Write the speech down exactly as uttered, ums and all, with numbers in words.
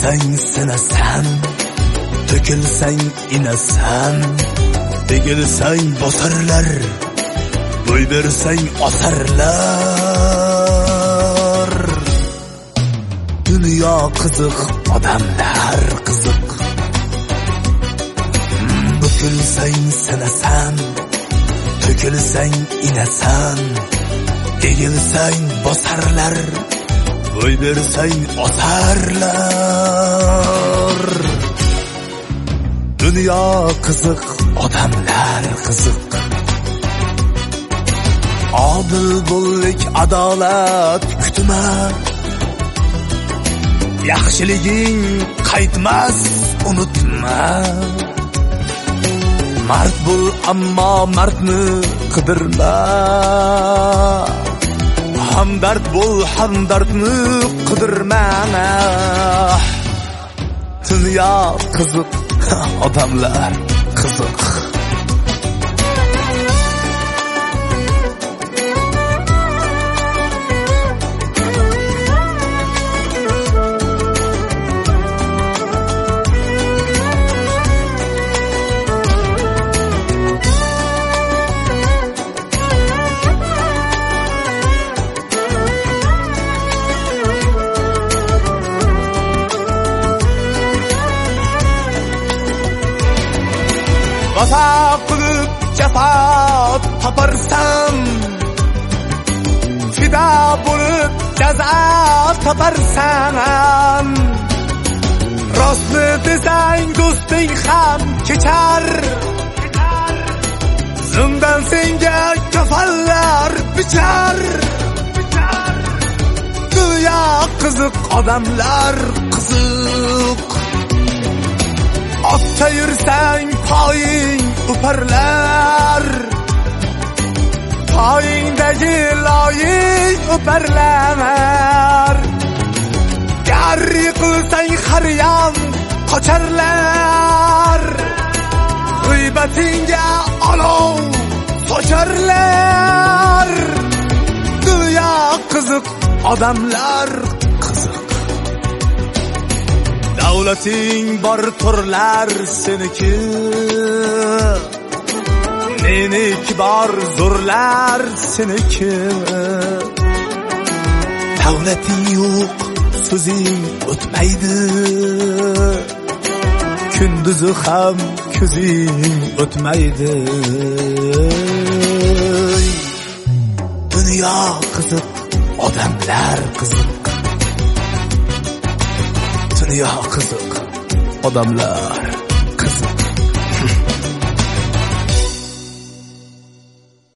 To'kilsang sinasan, to'kilsang inasan, egilsang bosarlar, bo'y bersang osarlar. Dunyo qiziq, odamlar qiziq. To'kilsang sinasan, to'kilsang inasan, egilsang bosarlar, bo'y bersang osarlar. Dunyo qiziq, odamlar qiziq. Odil bo'llik, adolat kutma. Yaxshiliging qaytmas, unutma. Mard bo'l, ammo mardni qidirma. Hamdard bo'l, hamdardni qidirma. Dunyo qiziq, odamlar qiziq. Vafa qilib jafo toparsan, fida bo'lib jazo toparsan. Rostni desang do'sting ham kechar, zimdan senga kafallar bichar. Dunyo qiziq, odamlar qiziq. Otda yursang poying uparlar, poyingdagi loying uparlar. Gar yiqilsang har yon qocharlar, g'iybatingga olov socharlar. Dunyo qiziq, odamlar qiziq. Davlating bor turlar seniki, meniki bor zo'rlar seniki. Davlating yo'q, so'zing o'tmaydi, kunduzi ham ko'zing o'tmaydi. Dunyo qiziq, odamlar qiziq. Dunyo qiziq, odamlar